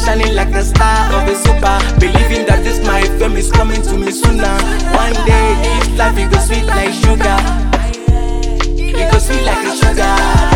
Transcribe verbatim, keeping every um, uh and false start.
shining like the star of a super. Believing that this my fame is coming to me sooner. One day this life it go sweet like sugar. It go sweet like a sugar.